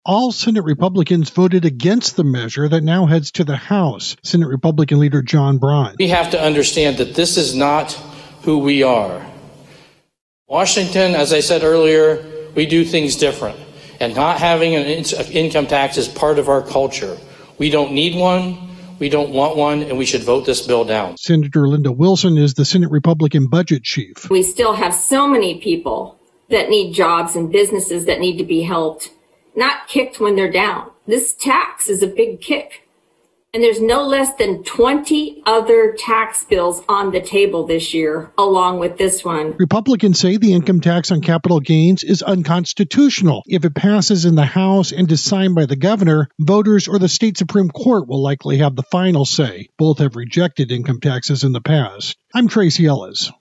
All Senate Republicans voted against the measure that now heads to the House. Senate Republican leader John Braun. We have to understand that this is not who we are. Washington, as I said earlier, we do things different. And not having an income tax is part of our culture. We don't need one, we don't want one, and we should vote this bill down. Senator Linda Wilson is the Senate Republican budget chief. We still have so many people that need jobs and businesses that need to be helped, not kicked when they're down. This tax is a big kick. And there's no less than 20 other tax bills on the table this year, along with this one. Republicans say the income tax on capital gains is unconstitutional. If it passes in the House and is signed by the governor, voters or the state Supreme Court will likely have the final say. Both have rejected income taxes in the past. I'm Tracy Ellis.